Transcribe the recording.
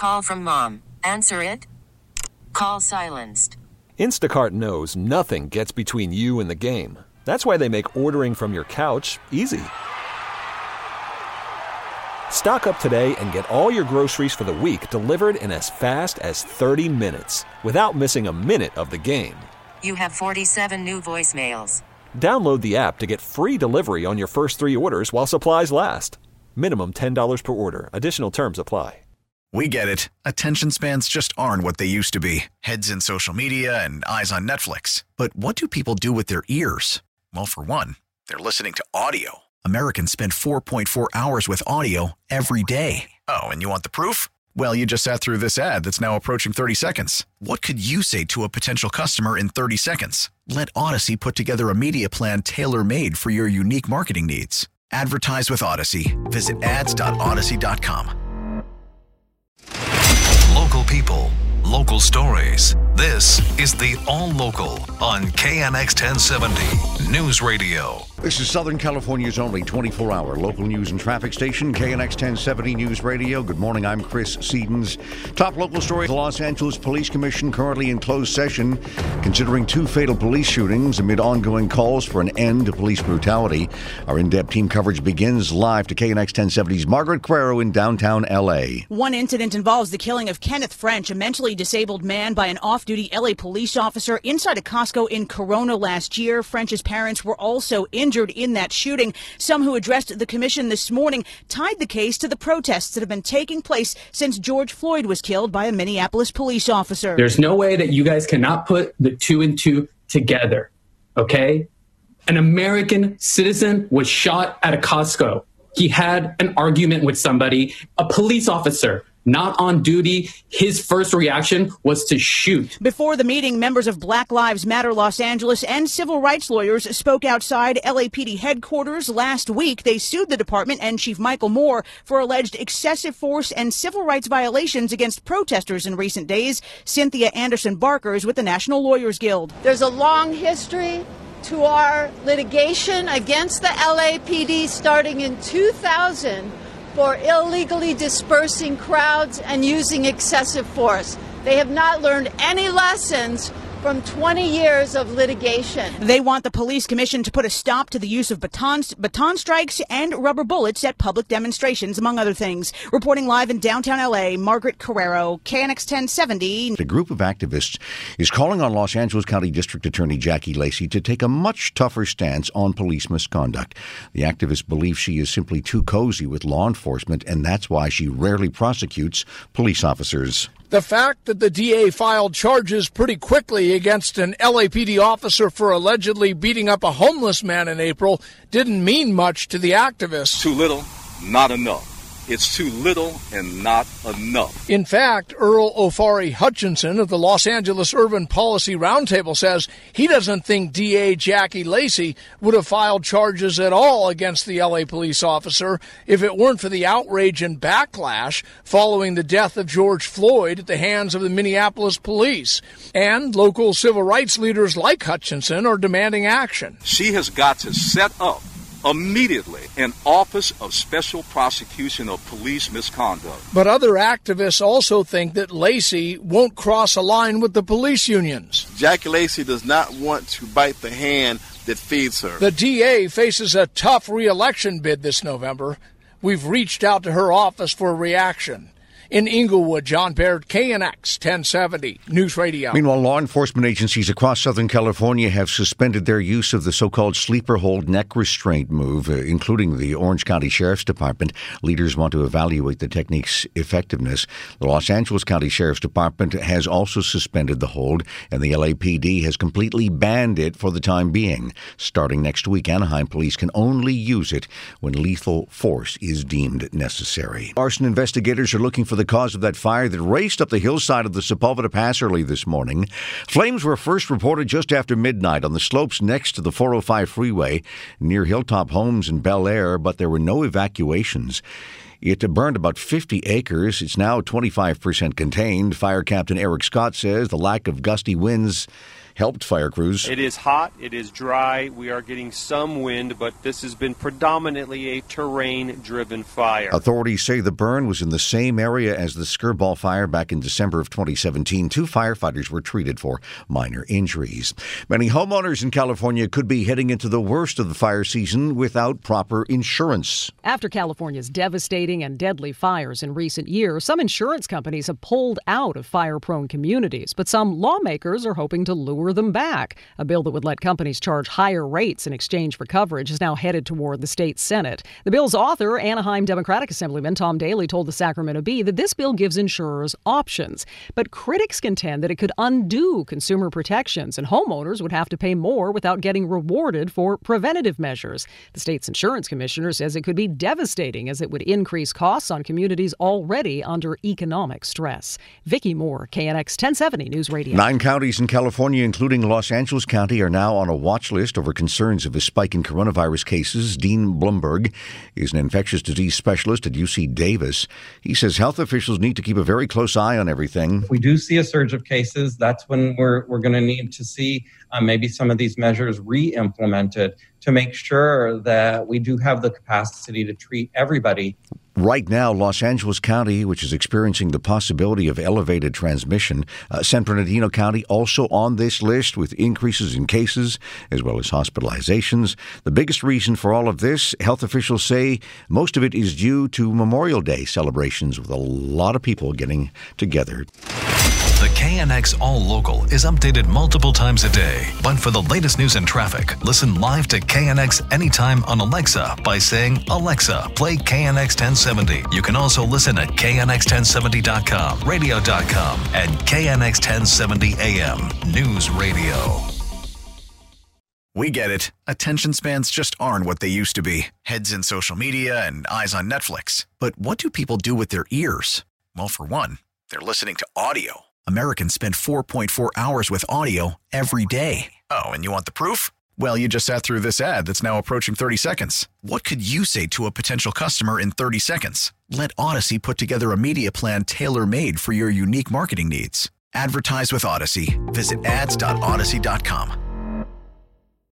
call from mom. Answer it. Call silenced. Instacart knows nothing gets between you and the game. That's why they make ordering from your couch easy. Stock up today and get all your groceries for the week delivered in as fast as 30 minutes without missing a minute of the game. You have 47 new voicemails. Download the app to get free delivery on your first 3 orders while supplies last. Minimum $10 per order. Additional terms apply. We get it. Attention spans just aren't what they used to be. Heads in social media and eyes on Netflix. But what do people do with their ears? Well, for one, they're listening to audio. Americans spend 4.4 hours with audio every day. Oh, and you want the proof? Well, you just sat through this ad that's now approaching 30 seconds. What could you say to a potential customer in 30 seconds? Let Odyssey put together a media plan tailor-made for your unique marketing needs. Advertise with Odyssey. Visit ads.odyssey.com. Local people, local stories. This is the All Local on KNX 1070 News Radio. This is Southern California's only 24-hour local news and traffic station, KNX 1070 News Radio. Good morning, I'm Chris Sedens. Top local story, the Los Angeles Police Commission currently in closed session, considering 2 fatal police shootings amid ongoing calls for an end to police brutality. Our in-depth team coverage begins live to KNX 1070's Margaret Carrero in downtown L.A. One incident involves the killing of Kenneth French, a mentally disabled man, by an off-duty L.A. police officer inside a Costco in Corona last year. French's parents were also injured in that shooting. Some who addressed the commission this morning tied the case to the protests that have been taking place since George Floyd was killed by a Minneapolis police officer. There's no way that you guys cannot put the 2 and 2 together, okay? An American citizen was shot at a Costco. He had an argument with somebody, a police officer, not on duty. His first reaction was to shoot. Before the meeting, members of Black Lives Matter Los Angeles and civil rights lawyers spoke outside LAPD headquarters last week. They sued the department and Chief Michael Moore for alleged excessive force and civil rights violations against protesters in recent days. Cynthia Anderson Barker is with the National Lawyers Guild. There's a long history to our litigation against the LAPD starting in 2000 for illegally dispersing crowds and using excessive force. They have not learned any lessons from 20 years of litigation. They want the police commission to put a stop to the use of baton strikes and rubber bullets at public demonstrations, among other things. Reporting live in downtown L.A., Margaret Carrero, KNX 1070. A group of activists is calling on Los Angeles County District Attorney Jackie Lacey to take a much tougher stance on police misconduct. The activists believe she is simply too cozy with law enforcement, and that's why she rarely prosecutes police officers. The fact that the DA filed charges pretty quickly against an LAPD officer for allegedly beating up a homeless man in April didn't mean much to the activists. Too little, not enough. It's too little and not enough. In fact, Earl Ofari Hutchinson of the Los Angeles Urban Policy Roundtable says he doesn't think DA Jackie Lacey would have filed charges at all against the LA police officer if it weren't for the outrage and backlash following the death of George Floyd at the hands of the Minneapolis police. And local civil rights leaders like Hutchinson are demanding action. She has got to set up immediately an Office of Special Prosecution of Police Misconduct. But other activists also think that Lacey won't cross a line with the police unions. Jackie Lacey does not want to bite the hand that feeds her. The DA faces a tough re-election bid this November. We've reached out to her office for a reaction. In Inglewood, John Baird, KNX 1070 News Radio. Meanwhile, law enforcement agencies across Southern California have suspended their use of the so-called sleeper hold neck restraint move, including the Orange County Sheriff's Department. Leaders want to evaluate the technique's effectiveness. The Los Angeles County Sheriff's Department has also suspended the hold, and the LAPD has completely banned it for the time being. Starting next week, Anaheim police can only use it when lethal force is deemed necessary. Arson investigators are looking for the cause of that fire that raced up the hillside of the Sepulveda Pass early this morning. Flames were first reported just after midnight on the slopes next to the 405 freeway near Hilltop Homes in Bel Air, but there were no evacuations. It burned about 50 acres. It's now 25% contained. Fire Captain Eric Scott says the lack of gusty winds helped fire crews. It is hot. It is dry. We are getting some wind, but this has been predominantly a terrain-driven fire. Authorities say the burn was in the same area as the Skirball fire back in December of 2017. 2 firefighters were treated for minor injuries. Many homeowners in California could be heading into the worst of the fire season without proper insurance. After California's devastating and deadly fires in recent years, some insurance companies have pulled out of fire-prone communities, but some lawmakers are hoping to lure them back. A bill that would let companies charge higher rates in exchange for coverage is now headed toward the state Senate. The bill's author, Anaheim Democratic Assemblyman Tom Daley, told the Sacramento Bee that this bill gives insurers options. But critics contend that it could undo consumer protections and homeowners would have to pay more without getting rewarded for preventative measures. The state's insurance commissioner says it could be devastating as it would increase costs on communities already under economic stress. Vicki Moore, KNX 1070 News Radio. 9 counties in California, including Los Angeles County, are now on a watch list over concerns of a spike in coronavirus cases. Dean Blumberg is an infectious disease specialist at UC Davis. He says health officials need to keep a very close eye on everything. If we do see a surge of cases, that's when we're going to need to see maybe some of these measures re-implemented to make sure that we do have the capacity to treat everybody. Right now, Los Angeles County, which is experiencing the possibility of elevated transmission, San Bernardino County also on this list with increases in cases as well as hospitalizations. The biggest reason for all of this, health officials say most of it is due to Memorial Day celebrations with a lot of people getting together. The KNX All Local is updated multiple times a day. But for the latest news and traffic, listen live to KNX anytime on Alexa by saying, Alexa, play KNX 1070. You can also listen at KNX1070.com, radio.com, and KNX 1070 AM News Radio. We get it. Attention spans just aren't what they used to be. Heads in social media and eyes on Netflix. But what do people do with their ears? Well, for one, they're listening to audio. Americans spend 4.4 hours with audio every day. Oh, and you want the proof? Well, you just sat through this ad that's now approaching 30 seconds. What could you say to a potential customer in 30 seconds? Let Odyssey put together a media plan tailor-made for your unique marketing needs. Advertise with Odyssey. Visit ads.odyssey.com.